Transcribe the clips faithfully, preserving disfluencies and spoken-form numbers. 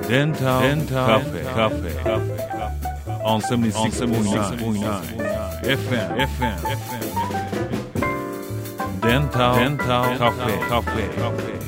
デンタルカフェカフェ on セブンティーシックポイントナイン エフエム エフエム デンタルカフェカフェ。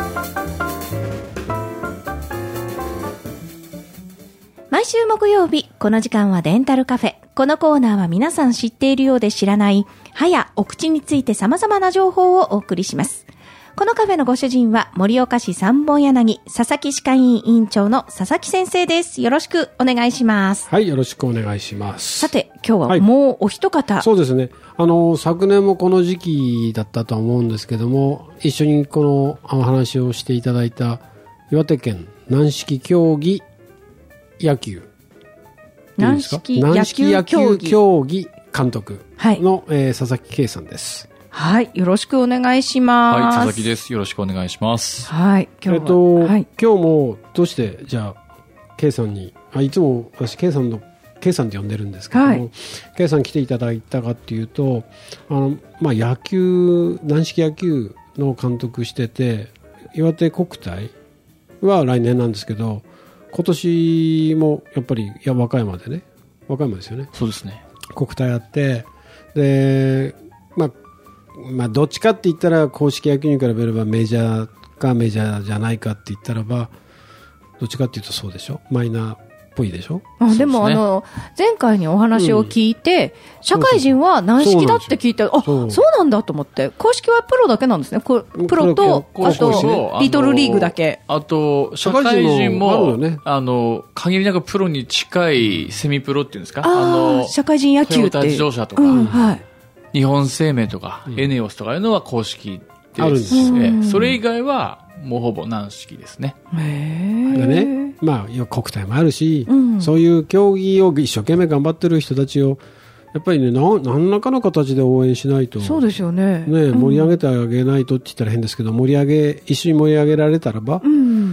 毎週木曜日この時間はデンタルカフェ。このコーナーは皆さん知っているようで知らない歯やお口について様々な情報をお送りします。このカフェのご主人は盛岡市三本柳佐々木歯科医院院長の佐々木先生です。よろしくお願いします。 はい、よろしくお願いします。 さて今日はもうお一方、はい、 そうですね、あの昨年もこの時期だったと思うんですけども、一緒にこのお話をしていただいた岩手県軟式競技野球軟式野球野球競技監督の、 はい、 えー、佐々木圭さんです。 はい、よろしくお願いします。 はい、佐々木です。よろしくお願いします。 はい、今日は、 えっと、 はい、 今日もどうしてじゃあ圭さんに、あ、いつも私圭さんの圭さんって呼んでるんですけども、はい、圭さん来ていただいたかっていうと、あの、まあ、野球軟式野球の監督してて、岩手国体は来年なんですけど、今年もやっぱりいや和歌山でね、和歌山ですよね。 そうですね。 国体あって、で、まあまあ、どっちかって言ったら公式野球に比べればメジャーかメジャーじゃないかって言ったらばどっちかっていうとそうでしょ、マイナーっぽいでしょ。 あでも、ね、あの前回にお話を聞いて、うん、社会人は軟式だって聞いて、あ、そうなんだと思って、公式はプロだけなんですね。プロとあとリトルリーグだけ。 あと社会人も、ね、あの限りなくプロに近いセミプロっていうんですか、 ああの社会人野球ってトヨタ自動車とか、 うん、はい、 日本生命とか、うん、エネオスとかいうのは公式で、 あるんですよ、 ね、それ以外はもうほぼ軟式ですね。 へでね、まあ、国体もあるし、うん、そういう競技を一生懸命頑張ってる人たちをやっぱりね、な何らかの形で応援しないと。 そうですよね。 ね、盛り上げてあげないとって言ったら変ですけど、盛り上げ一緒に盛り上げられたらば、うん、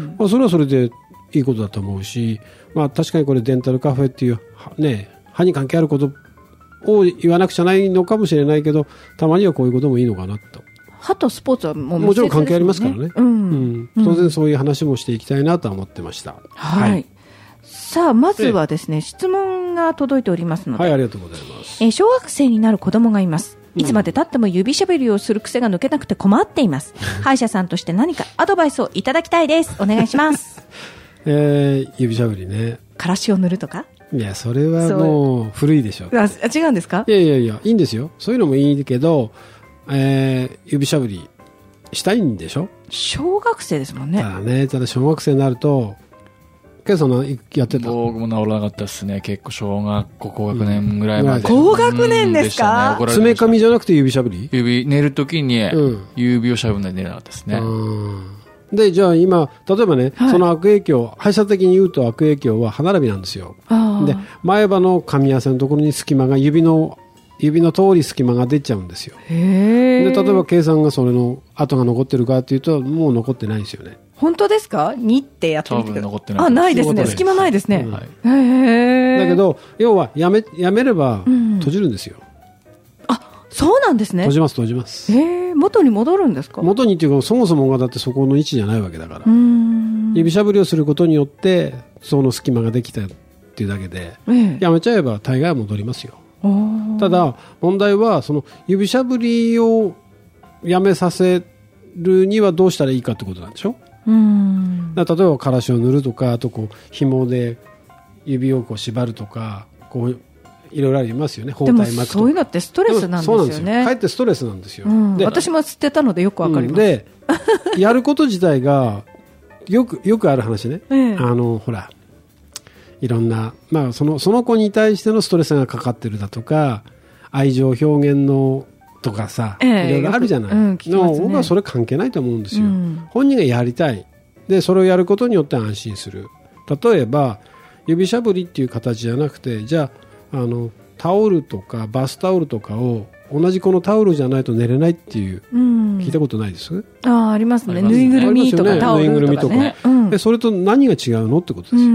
まあ、それはそれでいいことだと思うし、まあ、確かにこれデンタルカフェっていうね、歯に関係あることを言わなくちゃないのかもしれないけど、たまにはこういうこともいいのかなと。 歯とスポーツはもう、 もちろん関係ありますからね、 うんうん、当然そういう話もしていきたいなとは思ってました、 はいはい、さあまずはですね、質問が届いておりますので、 はい、ありがとうございます。 えー、小学生になる子供がいます。いつまで経っても指しゃべりをする癖が抜けなくて困っています。歯医者さんとして何かアドバイスをいただきたいです。お願いします。 えー、指しゃべりね、 からしを塗るとか、 いやそれはもう古いでしょ。 あ、違うんですか。 いやいやいや、いいんですよ、そういうのもいいけど、えー、指しゃぶりしたいんでしょ。 小学生ですもんね。 ただね、ただ小学生になると、ケイさんのやってた。 僕も治らなかったですね。結構小学校高学年ぐらいまで、 うん、高学年ですか。 爪噛みじゃなくて指しゃぶり。 指寝るときに指をしゃぶんで寝なかったですね、 うん、でじゃあ今例えばね、はい、その悪影響、歯医者的に言うと悪影響は歯並びなんですよ。で前歯の噛み合わせのところに隙間が指の指の通り隙間が出ちゃうんですよ。 へで例えば計算がそれの跡が残ってるかというともう残ってないんですよね。 本当ですか。にってやってみてください。 多分残ってない。 あ、ないですね。隙間ないですね、うん、はい、 へだけど要はやめ、やめれば閉じるんですよ、うん、 あ、そうなんですね。 閉じます閉じます。 へ元に戻るんですか。 元にっていうかそもそもがだってそこの位置じゃないわけだから、うーん、指しゃぶりをすることによってその隙間ができたっていうだけで、えー、やめちゃえば大概は戻りますよ。ただ問題はその指しゃぶりをやめさせるにはどうしたらいいかってことなんでしょ。うーん、だから例えばからしを塗るとか、あとこう紐で指をこう縛るとか、こういろいろありますよね。包帯巻くとか。でもそういうのってストレスなんですよね。そうなんですよ。 かえってストレスなんですよ、うん、 で私も吸ってたのでよくわかります、うん、 でやること自体がよくよくある話ね、ええ、あのほらいろんな、まあ、その、その子に対してのストレスがかかってるだとか愛情表現のとかさ、ええ、いろいろあるじゃない、うん、の僕はそれ関係ないと思うんですよ、うん、本人がやりたいでそれをやることによって安心する。例えば指しゃぶりっていう形じゃなくて、じゃあ、あのタオルとかバスタオルとかを同じこのタオルじゃないと寝れないっていう、うん、聞いたことないです？ あ、ありますね。ぬいぐるみとか、ね、タオルとか、ね、ぬいぐるみとか、 うん、でそれと何が違うのってことですよ、うん、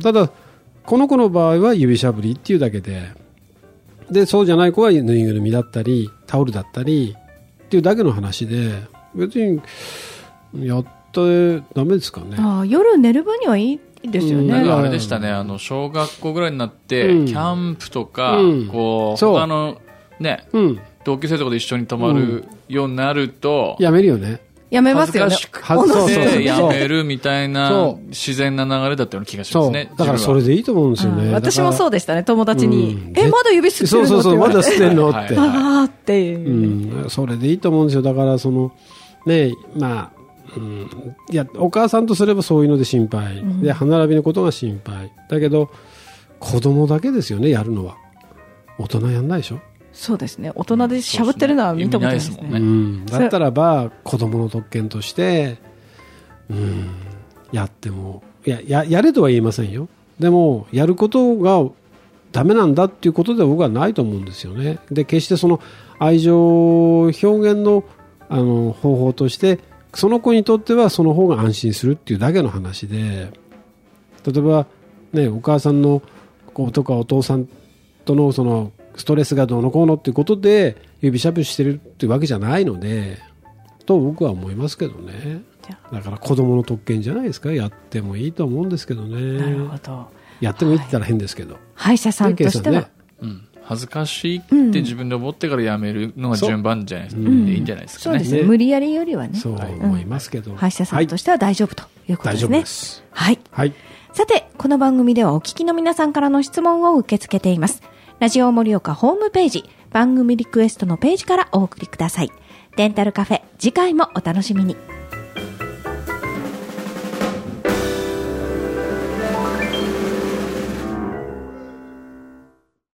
ただこの子の場合は指しゃぶりっていうだけで、でそうじゃない子はぬいぐるみだったりタオルだったりっていうだけの話で、別にやってダメですかね。 あ、夜寝る分にはいい、 ですよね。 なんかあれでしたね、あの、小学校ぐらいになって、うん、キャンプとか、うん、こう、他の、ね、うん、同級生とかで一緒に泊まるようになると、 うん、やめるよね。 やめますよね。 恥ずかしくてやめるみたいな自然な流れだったような気がしますね。 だからそれでいいと思うんですよね。 私もそうでしたね、友達に。うん、え、まだ指吸ってるの？ そうそうそう、まだ吸ってんのって。 ああっていう、 うん。それでいいと思うんですよ。だからその、ね、まあ、うん、いや、お母さんとすればそういうので心配。うん、で、歯並びのことが心配。だけど、子供だけですよね、やるのは。大人やんないでしょ。 そうですね。大人でしゃぶってるのは見たことないですね。 うん、だったらば子供の特権として、うん、やってもいや、ややれとは言いませんよ。でもやることがダメなんだっていうことでは僕はないと思うんですよね。で、決してその愛情表現のあの方法としてその子にとってはその方が安心するっていうだけの話で、例えばね、お母さんの子とかお父さんとのそのストレスがどうのこうのっていうことで指しゃぶしてるっていうわけじゃないのでと僕は思いますけどね。だから子供の特権じゃないですか。やってもいいと思うんですけどね。 なるほど。 やってもいいって言ったら変ですけど、はい、 歯医者さんとしては、ね、 うん、恥ずかしいって自分で思ってからやめるのが順番じゃないですか、うん、いいんじゃないですかね。 そうですね。無理やりよりはね。 そう思いますけど、うん、 歯医者さんとしては大丈夫ということですね。 大丈夫です。 はい、 はい。 さて、この番組ではお聞きの皆さんからの質問を受け付けています。ラジオ盛岡ホームページ、番組リクエストのページからお送りください。デンタルカフェ、次回もお楽しみに。